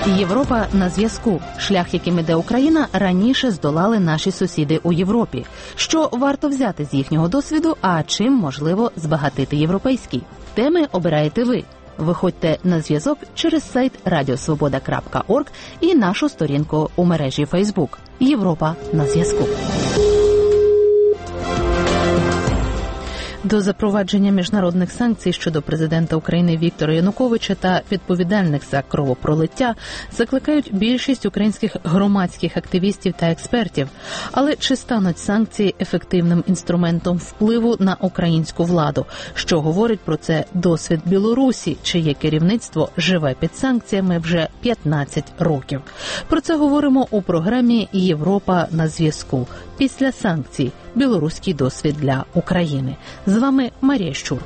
Європа на зв'язку. Шлях, яким іде Україна, раніше здолали наші сусіди у Європі. Що варто взяти з їхнього досвіду, а чим можливо збагатити європейський? Теми обираєте ви. Виходьте на зв'язок через сайт radiosvoboda.org і нашу сторінку у мережі Facebook. Європа на зв'язку. До запровадження міжнародних санкцій щодо президента України Віктора Януковича та відповідальних за кровопролиття закликають більшість українських громадських активістів та експертів. Але чи стануть санкції ефективним інструментом впливу на українську владу? Що говорить про це досвід Білорусі, чиє керівництво живе під санкціями вже 15 років? Про це говоримо у програмі «Європа на зв'язку». Після санкцій – білоруський досвід для України. З вами Марія Щур.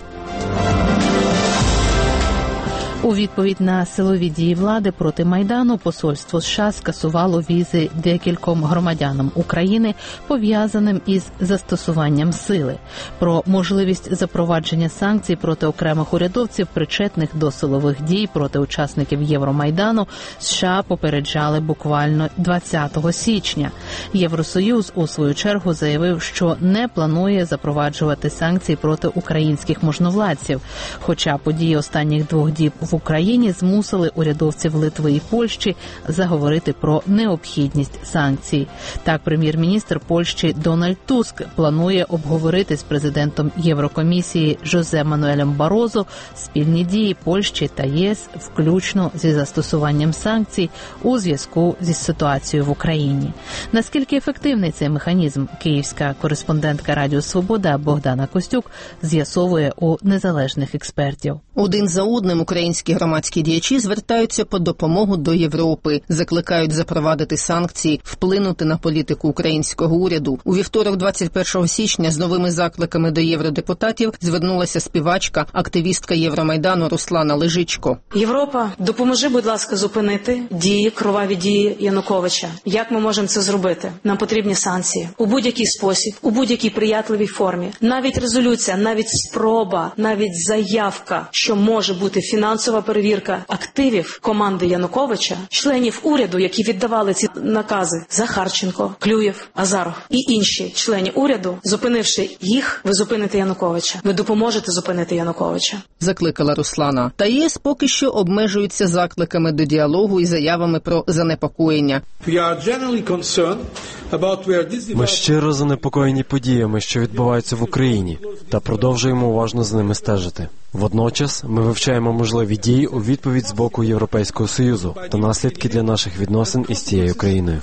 У відповідь на силові дії влади проти Майдану посольство США скасувало візи декільком громадянам України, пов'язаним із застосуванням сили. Про можливість запровадження санкцій проти окремих урядовців, причетних до силових дій проти учасників Євромайдану, США попереджали буквально 20 січня. Євросоюз, у свою чергу, заявив, що не планує запроваджувати санкції проти українських можновладців, хоча події останніх 2 діб в Україні змусили урядовців Литви і Польщі заговорити про необхідність санкцій. Так, прем'єр-міністр Польщі Дональд Туск планує обговорити з президентом Єврокомісії Жозе Мануелем Барозо спільні дії Польщі та ЄС, включно зі застосуванням санкцій у зв'язку зі ситуацією в Україні. Наскільки ефективний цей механізм, київська кореспондентка Радіо Свобода Богдана Костюк з'ясовує у незалежних експертів. Один за одним українські громадські діячі звертаються по допомогу до Європи, закликають запровадити санкції, вплинути на політику українського уряду. У вівторок, 21 січня, з новими закликами до євродепутатів звернулася співачка, активістка Євромайдану Руслана Лежичко. Європа, допоможи, будь ласка, зупинити кроваві дії Януковича. Як ми можемо це зробити? Нам потрібні санкції. У будь-який спосіб, у будь-якій приятливій формі. Навіть резолюція, навіть спроба, навіть заявка, що може бути фінансова перевірка активів команди Януковича, членів уряду, які віддавали ці накази: Захарченко, Клюєв, Азаров і інші члени уряду. Зупинивши їх, ви зупините Януковича. Ви допоможете зупинити Януковича. Закликала Руслана. Та ЄС поки що обмежуються закликами до діалогу і заявами про занепокоєння. Ми щиро занепокоєні подіями, що відбуваються в Україні, та продовжуємо уважно з ними стежити. Водночас ми вивчаємо можливі дії у відповідь з боку Європейського Союзу та наслідки для наших відносин із цією країною.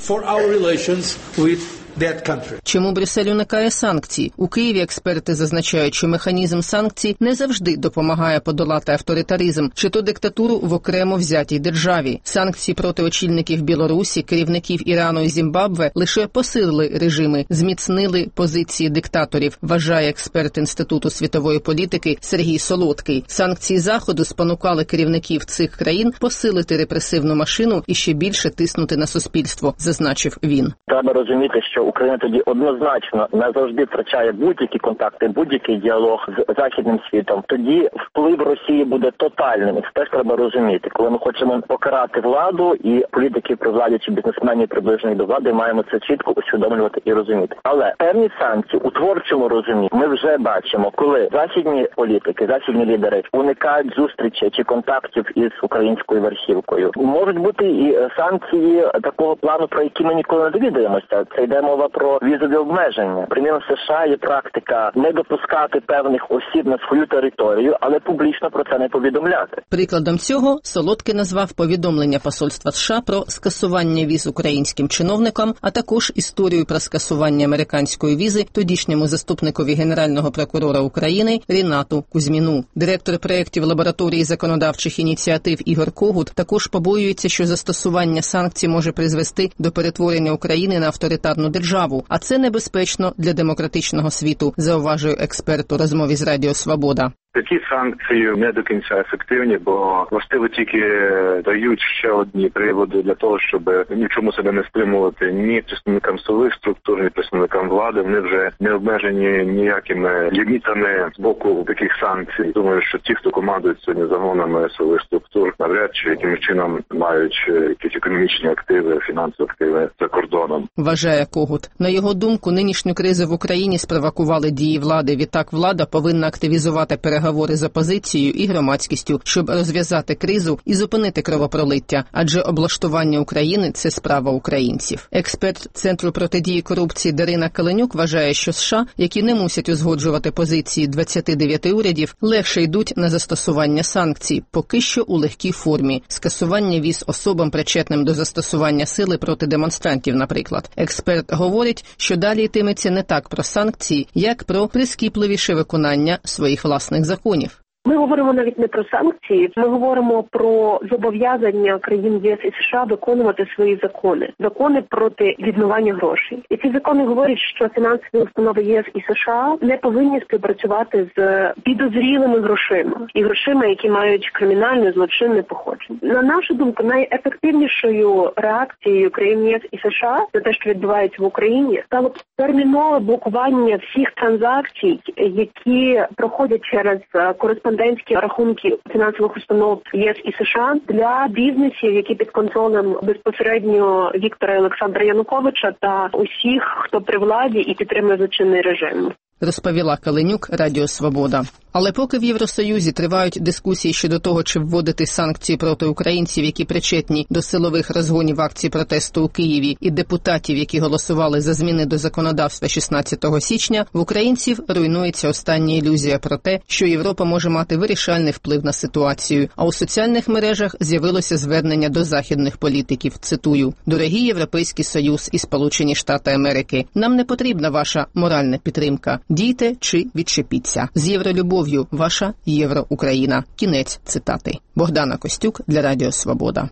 Чому Брюссель уникає санкцій? У Києві експерти зазначають, що механізм санкцій не завжди допомагає подолати авторитаризм чи то диктатуру в окремо взятій державі. Санкції проти очільників Білорусі, керівників Ірану і Зімбабве лише посилили режими, зміцнили позиції диктаторів, вважає експерт Інституту світової політики Сергій Солодкий. Санкції Заходу спонукали керівників цих країн посилити репресивну машину і ще більше тиснути на суспільство, зазначив він. Треба розуміти, що Україна тоді однозначно не завжди втрачає будь-які контакти, будь-який діалог з західним світом. Тоді вплив Росії буде тотальним. І це теж треба розуміти. Коли ми хочемо покарати владу і політиків при владі чи бізнесменів приближених до влади, маємо це чітко усвідомлювати і розуміти. Але певні санкції у творчому розумінні ми вже бачимо, коли західні політики, західні лідери уникають зустрічей чи контактів із українською верхівкою. Можуть бути і санкції такого плану, про які ми ніколи не довідаємося. Це йде мова про візові обмеження. Приміром, в США є практика не допускати певних осіб на свою територію, але публічно про це не повідомляти. Прикладом цього Солодкий назвав повідомлення посольства США про скасування віз українським чиновникам, а також історію про скасування американської візи тодішньому заступникові Генерального прокурора України Рінату Кузьміну. Директор проєктів лабораторії законодавчих ініціатив Ігор Когут також побоюється, що застосування санкцій може призвести до перетворення України на авторитарну державу, а це небезпечно для демократичного світу, зауважує експерт у розмові з Радіо Свобода. Такі санкції не до кінця ефективні, бо властиво тільки дають ще одні приводи для того, щоб нічому себе не стримувати ні представникам силових структур, ні представникам влади. Вони вже не обмежені ніякими лімітами з боку таких санкцій. Думаю, що ті, хто командують сьогодні загонами силових структур, навряд чи якимось чином мають якісь економічні активи, фінансові активи за кордоном. Вважає Когут. На його думку, нинішню кризу в Україні спровокували дії влади. Відтак влада повинна активізувати переговори з опозицією і громадськістю, щоб розв'язати кризу і зупинити кровопролиття, адже облаштування України – це справа українців. Експерт Центру протидії корупції Дарина Каленюк вважає, що США, які не мусять узгоджувати позиції 29 урядів, легше йдуть на застосування санкцій, поки що у легкій формі. Скасування віз особам, причетним до застосування сили проти демонстрантів, наприклад. Експерт говорить, що далі йтиметься не так про санкції, як про прискіпливіше виконання своїх власних законів. Ми говоримо навіть не про санкції, ми говоримо про зобов'язання країн ЄС і США виконувати свої закони. Закони проти відмивання грошей. І ці закони говорять, що фінансові установи ЄС і США не повинні співпрацювати з підозрілими грошима. І грошима, які мають кримінальне, злочинне походження. На нашу думку, найефективнішою реакцією країн ЄС і США на те, що відбувається в Україні, стало термінове блокування всіх транзакцій, які проходять через кореспондентські рахунки фінансових установ ЄС і США для бізнесів, які під контролем безпосередньо Віктора і Олександра Януковича та усіх, хто при владі і підтримує злочинний режим. Розповіла Каленюк, Радіо Свобода. Але поки в Євросоюзі тривають дискусії щодо того, чи вводити санкції проти українців, які причетні до силових розгонів акцій протесту у Києві, і депутатів, які голосували за зміни до законодавства 16 січня, в українців руйнується остання ілюзія про те, що Європа може мати вирішальний вплив на ситуацію. А у соціальних мережах з'явилося звернення до західних політиків, цитую: «Дорогі Європейський Союз і Сполучені Штати Америки, нам не потрібна ваша моральна підтримка. Дійте чи відчепіться. З євролюбов'ю, ваша Євроукраїна». Кінець цитати. Богдана Костюк для Радіо Свобода.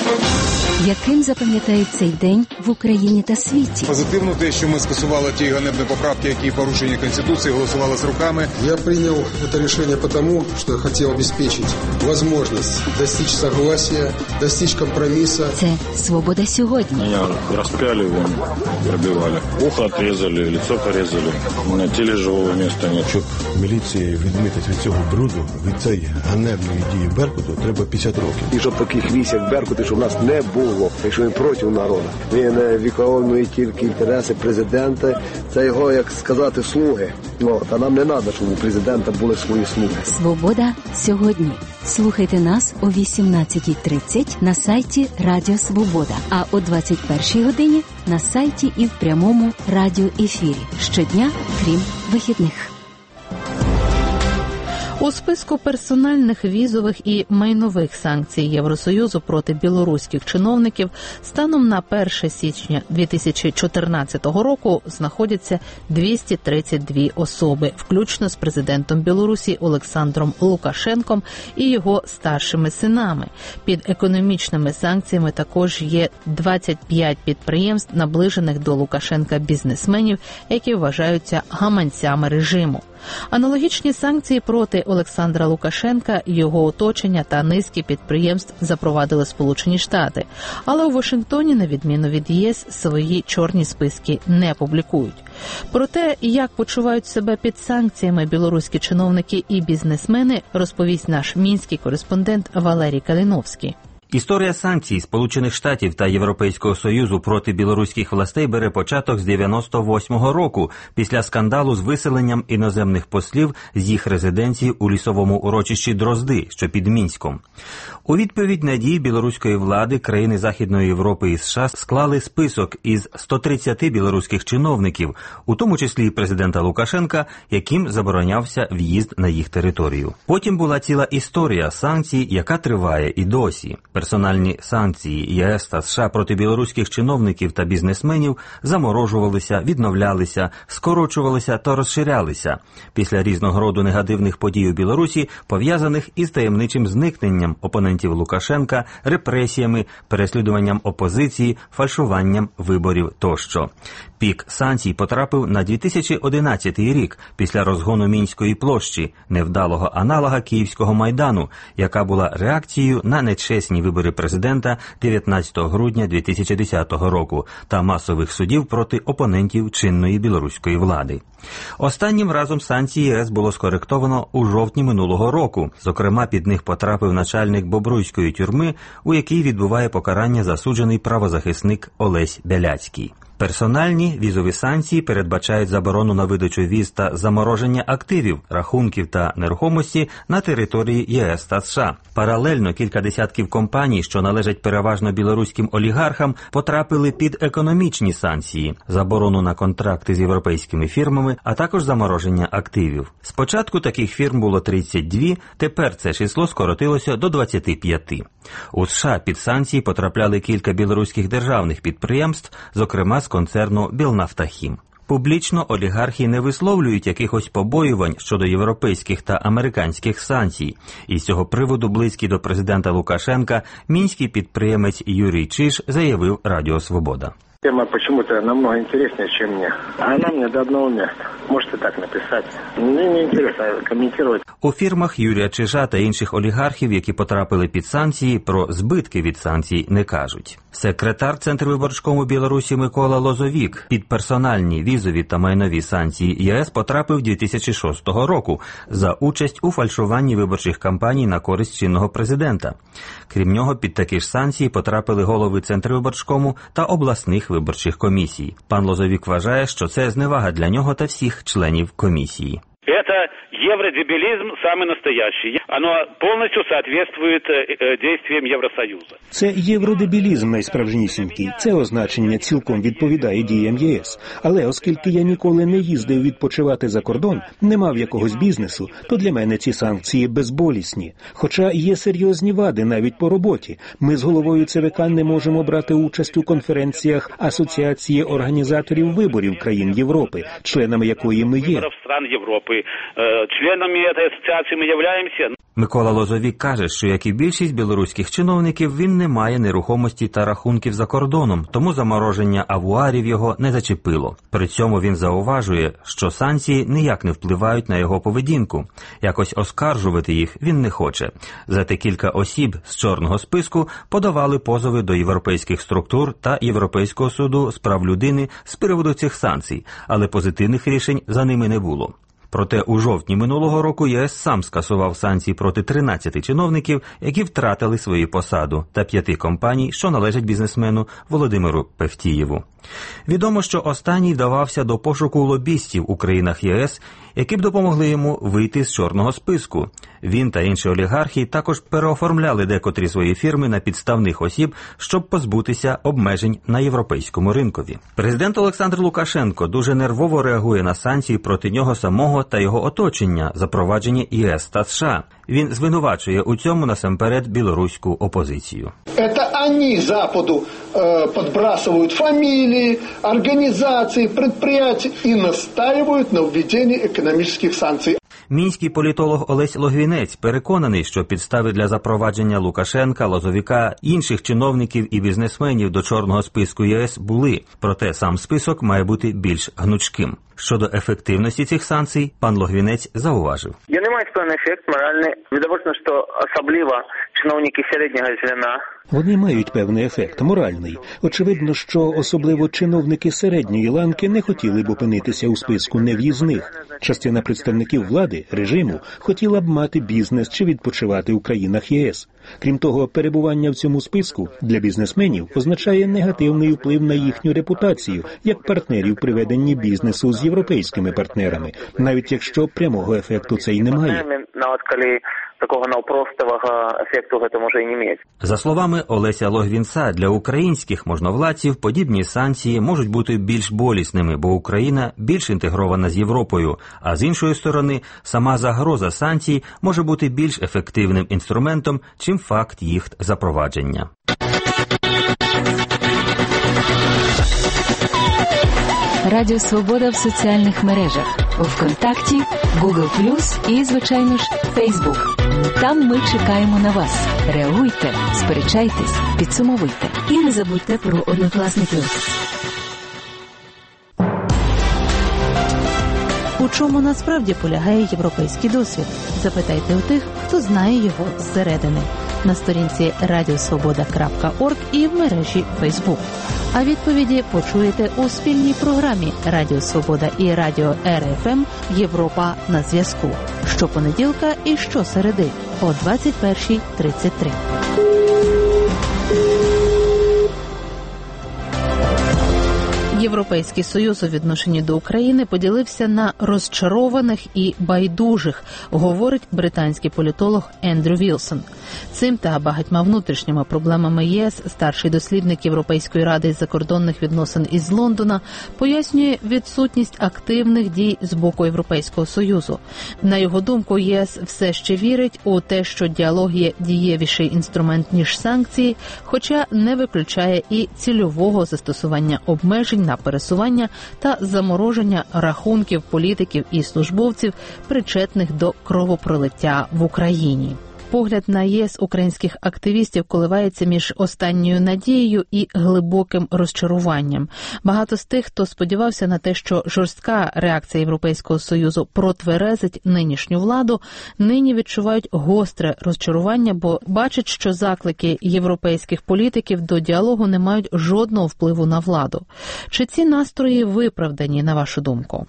Яким запам'ятають цей день в Україні та світі? Позитивно те, що ми скасували ті ганебні поправки, які порушені Конституції, голосували з руками. Я прийняв це рішення тому, що хотів забезпечити можливість достичь согласия, достичь компромису. Це «Свобода сьогодні». Мене розпяли, пробивали. Ухо отрізали, лицо порізали. На тілі живого місця нет. Щоб міліції відмитись від цього бруду, від цієї ганебної дії Беркуту, треба 50 років. І щоб таких військ, як Беркути, щоб у нас не було, якщо він проти народу. Він виконує тільки інтереси президента, це його, як сказати, слуги. А нам не треба, щоб у президента були свої слуги. «Свобода сьогодні». Слухайте нас о 18:30 на сайті Радіо Свобода, а о 21:00 годині на сайті і в прямому радіоефірі. Щодня, крім вихідних. У списку персональних, візових і майнових санкцій Євросоюзу проти білоруських чиновників станом на 1 січня 2014 року знаходяться 232 особи, включно з президентом Білорусі Олександром Лукашенком і його старшими синами. Під економічними санкціями також є 25 підприємств, наближених до Лукашенка бізнесменів, які вважаються гаманцями режиму. Аналогічні санкції проти Олександра Лукашенка, його оточення та низки підприємств запровадили Сполучені Штати. Але у Вашингтоні, на відміну від ЄС, свої чорні списки не публікують. Про те, як почувають себе під санкціями білоруські чиновники і бізнесмени, розповість наш мінський кореспондент Валерій Калиновський. Історія санкцій Сполучених Штатів та Європейського Союзу проти білоруських властей бере початок з 98-го року, після скандалу з виселенням іноземних послів з їх резиденції у лісовому урочищі Дрозди, що під Мінськом. У відповідь на дії білоруської влади країни Західної Європи і США склали список із 130 білоруських чиновників, у тому числі і президента Лукашенка, яким заборонявся в'їзд на їх територію. Потім була ціла історія санкцій, яка триває і досі. персональні санкції ЄС та США проти білоруських чиновників та бізнесменів заморожувалися, відновлялися, скорочувалися та розширялися після різного роду негативних подій у Білорусі, пов'язаних із таємничим зникненням опонентів Лукашенка, репресіями, переслідуванням опозиції, фальшуванням виборів тощо. Пік санкцій потрапив на 2011 рік після розгону Мінської площі, невдалого аналога Київського Майдану, яка була реакцією на нечесні вибори президента 19 грудня 2010 року та масових судів проти опонентів чинної білоруської влади. Останнім разом санкції ЄС було скоректовано у жовтні минулого року. Зокрема, під них потрапив начальник Бобруйської тюрми, у якій відбуває покарання засуджений правозахисник Олесь Беляцький. Персональні візові санкції передбачають заборону на видачу віз та замороження активів, рахунків та нерухомості на території ЄС та США. Паралельно кілька десятків компаній, що належать переважно білоруським олігархам, потрапили під економічні санкції, заборону на контракти з європейськими фірмами, а також замороження активів. Спочатку таких фірм було 32, тепер це число скоротилося до 25. У США під санкції потрапляли кілька білоруських державних підприємств, зокрема з концерну «Білнафтахім». Публічно олігархи не висловлюють якихось побоювань щодо європейських та американських санкцій. І з цього приводу близький до президента Лукашенка мінський підприємець Юрій Чиж заявив Радіо Свобода. Тема почему-то намного интереснее, чем мне. А она мне до одного места. Можете так написать. Мне не интересно комментировать. У фірмах Юрія Чижа та інших олігархів, які потрапили під санкції, про збитки від санкцій не кажуть. Секретар Центрвиборчкому Білорусі Микола Лозовік під персональні візові та майнові санкції ЄС потрапив 2006 року за участь у фальшуванні виборчих кампаній на користь чинного президента. Крім нього, під такі ж санкції потрапили голови Центрвиборчкому та обласних виборчих комісій. Пан Лозовік вважає, що це зневага для нього та всіх членів комісії. Это евродебилизм самый настоящий. Оно полностью соответствует действиям Євросоюзу. Це євродебілізм найсправжнісінький. Це означення цілком відповідає діям ЄС. Але оскільки я ніколи не їздив відпочивати за кордон, не мав якогось бізнесу, то для мене ці санкції безболісні. Хоча є серйозні вади навіть по роботі. Ми з головою ЦВК не можемо брати участь у конференціях Асоціації організаторів виборів країн Європи, членами якої ми є. Членами цієї асоціації ми являємося. Микола Лозовік каже, що, як і більшість білоруських чиновників, він не має нерухомості та рахунків за кордоном, тому замороження авуарів його не зачепило. При цьому він зауважує, що санкції ніяк не впливають на його поведінку. Якось оскаржувати їх він не хоче. Зате кілька осіб з чорного списку подавали позови до європейських структур та Європейського суду з прав людини з приводу цих санкцій, але позитивних рішень за ними не було. Проте у жовтні минулого року ЄС сам скасував санкції проти 13 чиновників, які втратили свою посаду, та 5 компаній, що належать бізнесмену Володимиру Певтієву. Відомо, що останній вдавався до пошуку лобістів у країнах ЄС, які б допомогли йому вийти з чорного списку. Він та інші олігархи також переоформляли декотрі свої фірми на підставних осіб, щоб позбутися обмежень на європейському ринкові. Президент Олександр Лукашенко дуже нервово реагує на санкції проти нього самого та його оточення, запроваджені ЄС та США. Він звинувачує у цьому насамперед білоруську опозицію. Это они Западу подбрасывают фамилии, организации, предприятия и настаивают на введении экономических санкций. Мінський політолог Олесь Логвінець переконаний, що підстави для запровадження Лукашенка, Лозовіка, інших чиновників і бізнесменів до чорного списку ЄС були, проте сам список має бути більш гнучким. Щодо ефективності цих санкцій, пан Логвінець зауважив. Вони мають певний ефект моральний. Відповідно, що особливо чиновники середнього звена. Вони мають певний ефект моральний. Очевидно, що особливо чиновники середньої ланки не хотіли б опинитися у списку нев'їзних. Частина представників влади, режиму, хотіла б мати бізнес чи відпочивати у країнах ЄС. Крім того, перебування в цьому списку для бізнесменів означає негативний вплив на їхню репутацію як партнерів при веденні бізнесу з європейськими партнерами, навіть якщо прямого ефекту це й немає. Навіть коли такого навпростового ефекту це може і не мати. За словами Олеся Логвінца, для українських можновладців подібні санкції можуть бути більш болісними, бо Україна більш інтегрована з Європою, а з іншої сторони, сама загроза санкцій може бути більш ефективним інструментом, чим факт їх запровадження. Радіо Свобода в соціальних мережах. ВКонтакті, Google+, і, звичайно ж, Facebook. Там ми чекаємо на вас. Реагуйте, сперечайтесь, підсумовуйте. І не забудьте про однокласників. У чому насправді полягає європейський досвід? Запитайте у тих, хто знає його зсередини. На сторінці radiosvoboda.org і в мережі Facebook. А відповіді почуєте у спільній програмі Радіо Свобода і Радіо РФМ «Європа на зв'язку». Щопонеділка і щосереди о 21:33. Європейський Союз у відношенні до України поділився на розчарованих і байдужих, говорить британський політолог Ендрю Вілсон. Цим та багатьма внутрішніми проблемами ЄС старший дослідник Європейської ради із закордонних відносин із Лондона пояснює відсутність активних дій з боку Європейського Союзу. На його думку, ЄС все ще вірить у те, що діалог є дієвіший інструмент, ніж санкції, хоча не виключає і цільового застосування обмежень на пересування та замороження рахунків політиків і службовців, причетних до кровопролиття в Україні. Погляд на ЄС українських активістів коливається між останньою надією і глибоким розчаруванням. Багато з тих, хто сподівався на те, що жорстка реакція Європейського Союзу протверезить нинішню владу, нині відчувають гостре розчарування, бо бачать, що заклики європейських політиків до діалогу не мають жодного впливу на владу. Чи ці настрої виправдані, на вашу думку?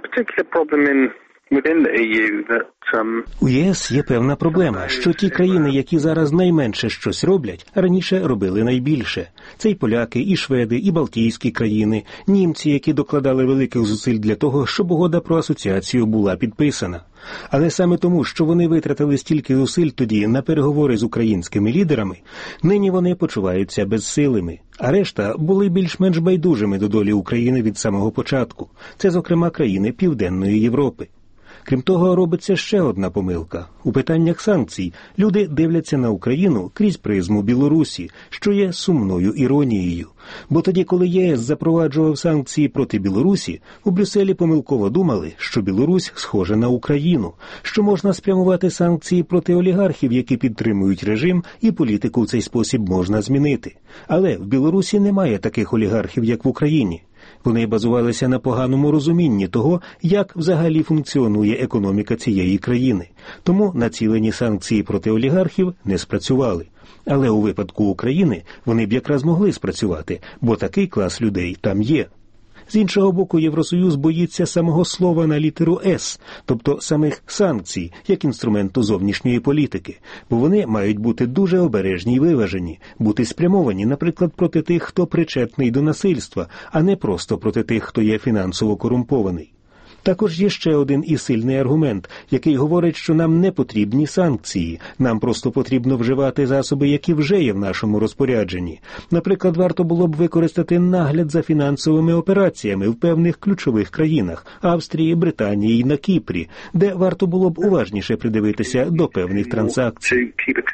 У ЄС є певна проблема, що ті країни, які зараз найменше щось роблять, раніше робили найбільше. Це і поляки, і шведи, і балтійські країни, німці, які докладали великих зусиль для того, щоб угода про асоціацію була підписана. Але саме тому, що вони витратили стільки зусиль тоді на переговори з українськими лідерами, нині вони почуваються безсилими. А решта були більш-менш байдужими до долі України від самого початку. Це, зокрема, країни Південної Європи. Крім того, робиться ще одна помилка. У питаннях санкцій люди дивляться на Україну крізь призму Білорусі, що є сумною іронією. Бо тоді, коли ЄС запроваджував санкції проти Білорусі, у Брюсселі помилково думали, що Білорусь схожа на Україну, що можна спрямувати санкції проти олігархів, які підтримують режим, і політику в цей спосіб можна змінити. Але в Білорусі немає таких олігархів, як в Україні. Вони базувалися на поганому розумінні того, як взагалі функціонує економіка цієї країни. Тому націлені санкції проти олігархів не спрацювали. Але у випадку України вони б якраз могли спрацювати, бо такий клас людей там є. З іншого боку, Євросоюз боїться самого слова на літеру «С», тобто самих санкцій, як інструменту зовнішньої політики, бо вони мають бути дуже обережні й виважені, бути спрямовані, наприклад, проти тих, хто причетний до насильства, а не просто проти тих, хто є фінансово корумпований. Також є ще один і сильний аргумент, який говорить, що нам не потрібні санкції, нам просто потрібно вживати засоби, які вже є в нашому розпорядженні. Наприклад, варто було б використати нагляд за фінансовими операціями в певних ключових країнах – Австрії, Британії і на Кіпрі, де варто було б уважніше придивитися до певних транзакцій.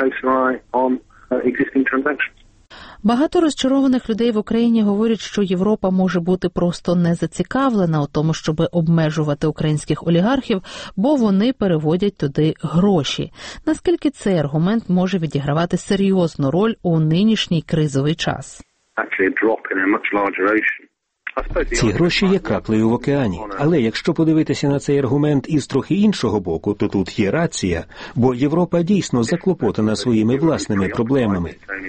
Багато розчарованих людей в Україні говорять, що Європа може бути просто не зацікавлена у тому, щоб обмежувати українських олігархів, бо вони переводять туди гроші. Наскільки цей аргумент може відігравати серйозну роль у нинішній кризовий час? Ці гроші є краплею в океані. Але якщо подивитися на цей аргумент із трохи іншого боку, то тут є рація, бо Європа дійсно заклопотана своїми власними проблемами.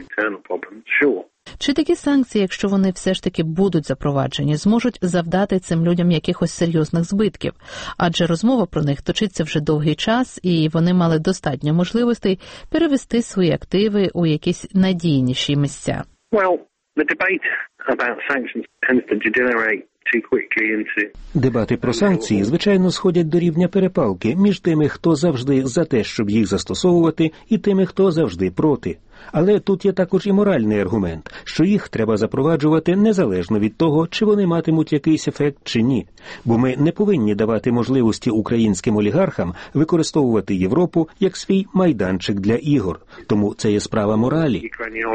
Чи такі санкції, якщо вони все ж таки будуть запроваджені, зможуть завдати цим людям якихось серйозних збитків? Адже розмова про них точиться вже довгий час, і вони мали достатньо можливостей перевести свої активи у якісь надійніші місця. The debate about sanctions tends to degenerate Дебати про санкції, звичайно, сходять до рівня перепалки між тими, хто завжди за те, щоб їх застосовувати, і тими, хто завжди проти. Але тут є також і моральний аргумент, що їх треба запроваджувати незалежно від того, чи вони матимуть якийсь ефект чи ні. Бо ми не повинні давати можливості українським олігархам використовувати Європу як свій майданчик для ігор. Тому це є справа моралі.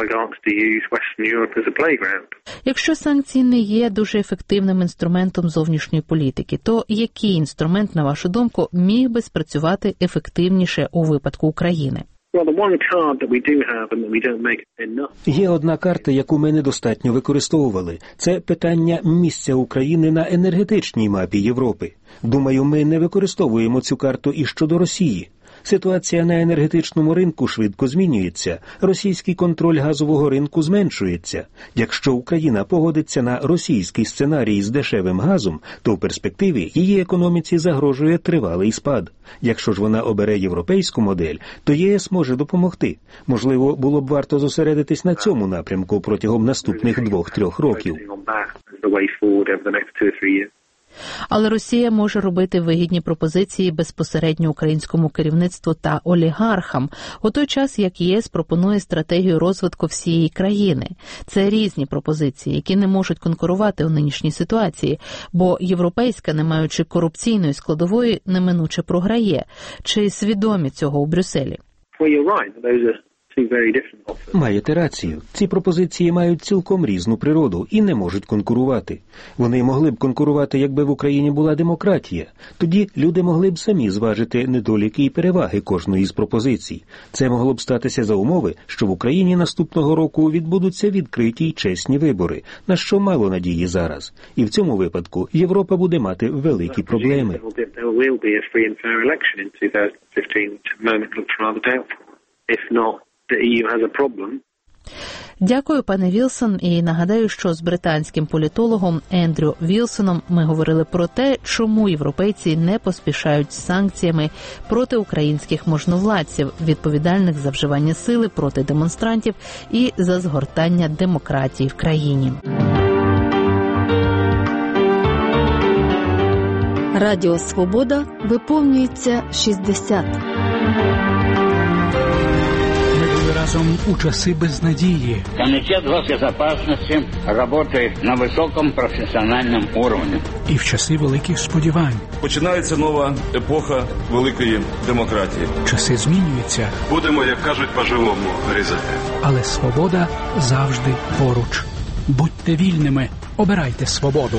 Якщо санкції не є дуже ефективним інструментом зовнішньої політики, то який інструмент, на вашу думку, міг би спрацювати ефективніше у випадку України? Є одна карта, яку ми недостатньо використовували. Це питання місця України на енергетичній мапі Європи. Думаю, ми не використовуємо цю карту і щодо Росії. Ситуація на енергетичному ринку швидко змінюється. Російський контроль газового ринку зменшується. Якщо Україна погодиться на російський сценарій з дешевим газом, то в перспективі її економіці загрожує тривалий спад. Якщо ж вона обере європейську модель, то ЄС може допомогти. Можливо, було б варто зосередитись на цьому напрямку протягом наступних 2-3 років. Але Росія може робити вигідні пропозиції безпосередньо українському керівництву та олігархам, у той час як ЄС пропонує стратегію розвитку всієї країни. Це різні пропозиції, які не можуть конкурувати у нинішній ситуації, бо європейська, не маючи корупційної складової, неминуче програє. Чи свідомі цього у Брюсселі? Маєте рацію. Ці пропозиції мають цілком різну природу і не можуть конкурувати. Вони могли б конкурувати, якби в Україні була демократія. Тоді люди могли б самі зважити недоліки і переваги кожної з пропозицій. Це могло б статися за умови, що в Україні наступного року відбудуться відкриті й чесні вибори, на що мало надії зараз. І в цьому випадку Європа буде мати великі проблеми. Дякую, пане Вілсон, і нагадаю, що з британським політологом Ендрю Вілсоном ми говорили про те, чому європейці не поспішають з санкціями проти українських можновладців, відповідальних за вживання сили проти демонстрантів і за згортання демократії в країні. Радіо «Свобода» виповнюється 60. Разом у часи безнадії. Комитет госбезопасности работает на высоком профессиональном уровне. І в часи великих сподівань. Починається нова епоха великої демократії. Часи змінюються. Будемо, як кажуть, по-живому різати. Але свобода завжди поруч. Будьте вільними, обирайте свободу.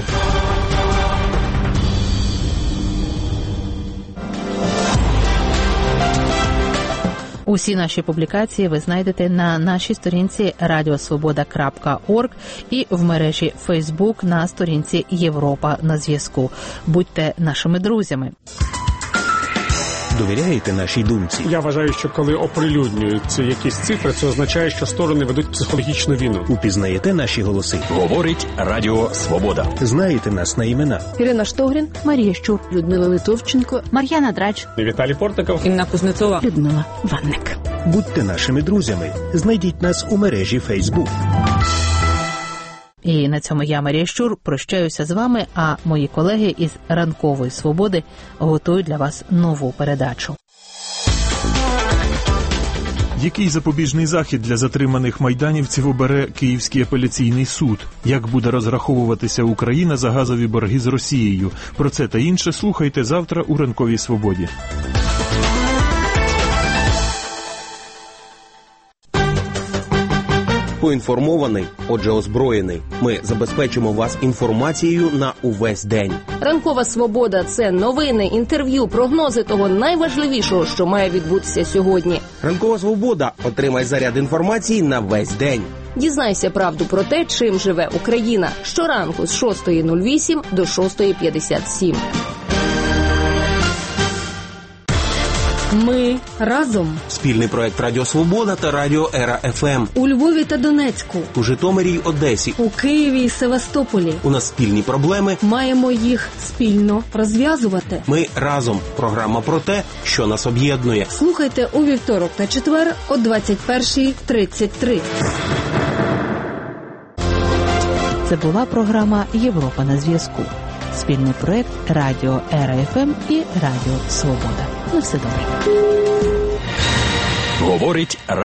Усі наші публікації ви знайдете на нашій сторінці radiosvoboda.org і в мережі Facebook на сторінці Європа на зв'язку. Будьте нашими друзями. Довіряєте нашій думці? Я вважаю, що коли оприлюднюються якісь цифри, це означає, що сторони ведуть психологічну війну. Упізнаєте наші голоси? Говорить Радіо Свобода. Знаєте нас на імена? Ірина Штогрін, Марія Щур, Людмила Литовченко, Мар'яна Драч, Віталій Портников, Інна Кузнецова, Людмила Ванник. Будьте нашими друзями. Знайдіть нас у мережі Facebook. І на цьому я, Марія Щур, прощаюся з вами, а мої колеги із «Ранкової свободи» готують для вас нову передачу. Який запобіжний захід для затриманих майданівців обере Київський апеляційний суд? Як буде розраховуватися Україна за газові борги з Росією? Про це та інше слухайте завтра у «Ранковій свободі». Поінформований, отже озброєний. Ми забезпечимо вас інформацією на увесь день. Ранкова свобода – це новини, інтерв'ю, прогнози того найважливішого, що має відбутися сьогодні. Ранкова свобода. Отримай заряд інформації на весь день. Дізнайся правду про те, чим живе Україна. Щоранку з 6:08 до 6:57. Ми разом. Спільний проект Радіо Свобода та Радіо Ера ФМ. У Львові та Донецьку. У Житомирі й Одесі. У Києві і Севастополі. У нас спільні проблеми. Маємо їх спільно розв'язувати. Ми разом. Програма про те, що нас об'єднує. Слухайте у вівторок та четвер о 21:33. Це була програма «Європа на зв'язку». Спільний проект Радіо РФМ і Радіо Свобода. На все добре. Говорить